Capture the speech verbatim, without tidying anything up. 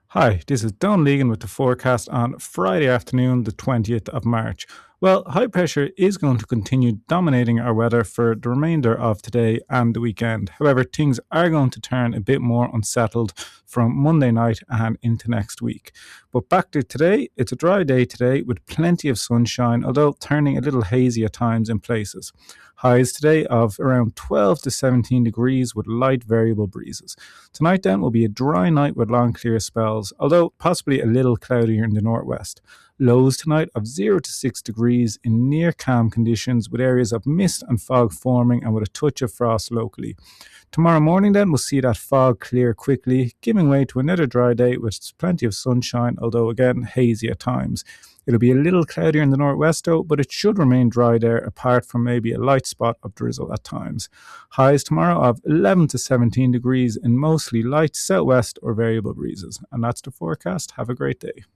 Hi, this is Don Legan with the forecast on Friday afternoon, the twentieth of March. Well, high pressure is going to continue dominating our weather for the remainder of today and the weekend. However, things are going to turn a bit more unsettled from Monday night and into next week. But back to today, it's a dry day today with plenty of sunshine, although turning a little hazy at times in places. Highs today of around twelve to seventeen degrees with light variable breezes. Tonight then will be a dry night with long clear spells, although possibly a little cloudier in the northwest. Lows tonight of zero to six degrees in near calm conditions with areas of mist and fog forming and with a touch of frost locally. Tomorrow morning then we'll see that fog clear quickly, giving way to another dry day with plenty of sunshine, although again hazy at times. It'll be a little cloudier in the northwest though, but it should remain dry there apart from maybe a light spot of drizzle at times. Highs tomorrow of eleven to seventeen degrees in mostly light southwest or variable breezes. And that's the forecast. Have a great day.